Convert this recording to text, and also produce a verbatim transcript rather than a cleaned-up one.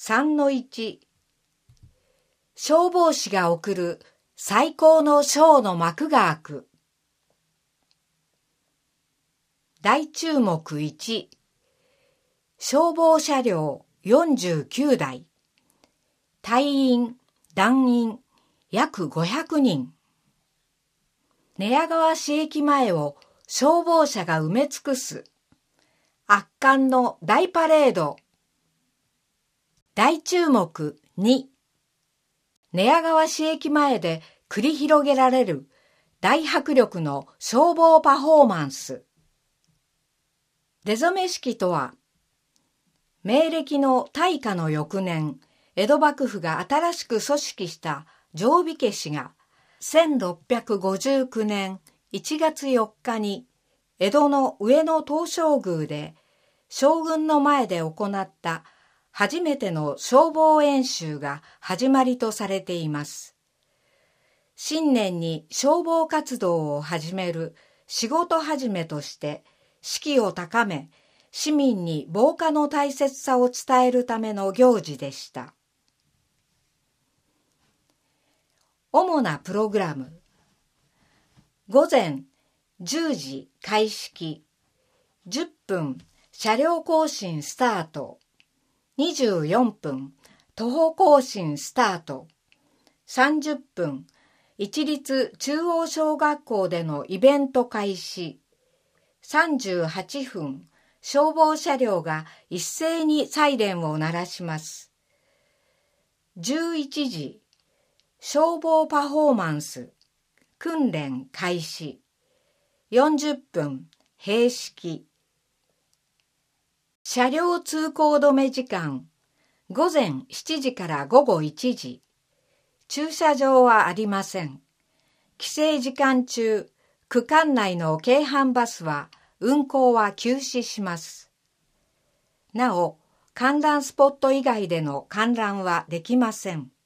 さんのいち 消防士が送る最高の賞の幕が開く。大注目いち、消防車両よんじゅうきゅうだい、隊員、団員約ごひゃくにん。寝屋川市駅前を消防車が埋め尽くす圧巻の大パレード。大注目に、寝屋川市駅前で繰り広げられる大迫力の消防パフォーマンス。出初め式とは、明暦の大化の翌年、江戸幕府が新しく組織した定火消しがせんろっぴゃくごじゅうきゅうねんいちがつよっかに江戸の上野東照宮で将軍の前で行った初めての消防演習が始まりとされています。新年に消防活動を始める仕事始めとして士気を高め、市民に防火の大切さを伝えるための行事でした。主なプログラム。午前じゅうじ開式、じゅっぷん車両行進スタート、にじゅうよんぷん徒歩行進スタート、さんじゅっぷん一律中央小学校でのイベント開始、さんじゅうはっぷん消防車両が一斉にサイレンを鳴らします。じゅういちじ消防パフォーマンス訓練開始、よんじゅっぷん閉式。車両通行止め時間、午前しちじから午後いちじ。駐車場はありません。規制時間中、区間内の京阪バスは運行は休止します。なお、観覧スポット以外での観覧はできません。